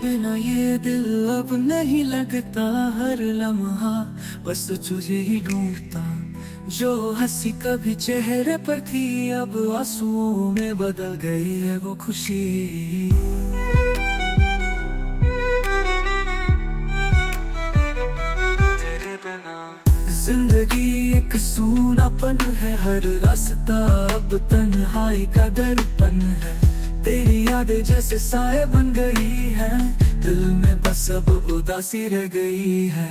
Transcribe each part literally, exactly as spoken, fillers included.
बिना ये दिल अब नहीं लगता, हर लम्हा बस तुझे ही ढूंढता। जो हंसी कभी चेहरे पर थी अब आंसुओं में बदल गई है वो खुशी। तेरे बिना जिंदगी एक सूनापन है, हर रास्ता अब तन्हाई का दर्पण है। तेरी यादें जैसे साए बन गई है, दिल में बस अब उदासी रह गई है।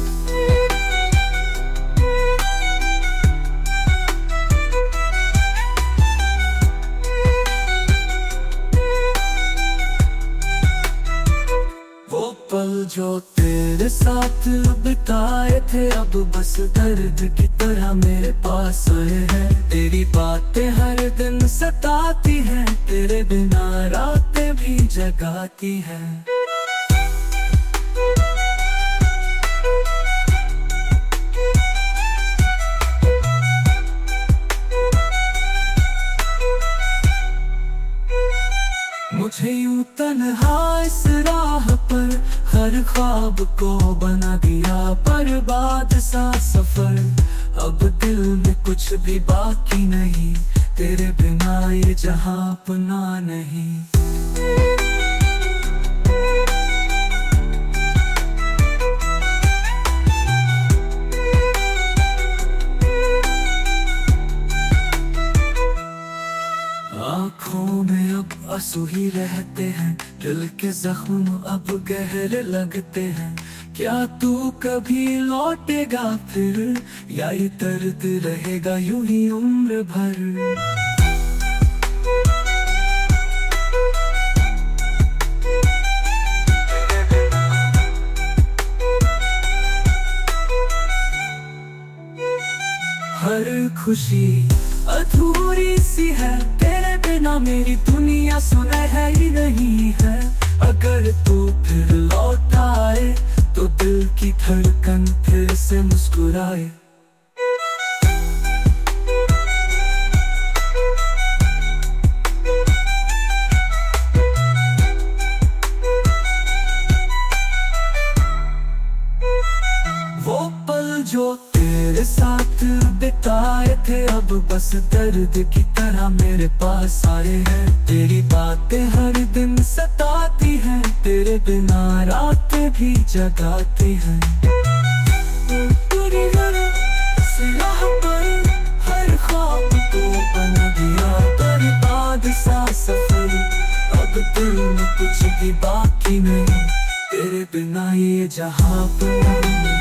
वो पल जो तेरे साथ बिताए थे अब बस दर्द की तरह मेरे पास आए हैं। तेरी बातें हर दिन सताती हैं, तेरे बिना रातें भी जगाती हैं। मुझे यूं तन्हा इस राह पर हर ख्वाब को बना दिया बर्बाद सा सफर। अब दिल में कुछ भी बाकी नहीं, तेरे बिना ये जहां अपना नहीं। आँखों में अब आंसू ही रहते हैं, दिल के जख्म अब गहरे लगते हैं। क्या तू कभी लौटेगा फिर, या ये दर्द रहेगा यूं ही उम्र भर। हर खुशी अधूरी सी है, तेरे बिना मेरी दुनिया सुनहरी नहीं है। अगर तू फिर लौट आए तो दिल की धड़कन फिर से मुस्कुराए। वो पल जो तेरे साथ बिताए थे अब बस दर्द की तरह मेरे पास आए हैं। तेरी बातें हर दिन सताती हैं, तेरे बिना रातें भी जगाती हैं। तेरी राह पर हर ख्वाब को बना दिया बर्बाद सा सफर। अब दिल में कुछ भी बाकी नहीं, तेरे बिना ये जहां पर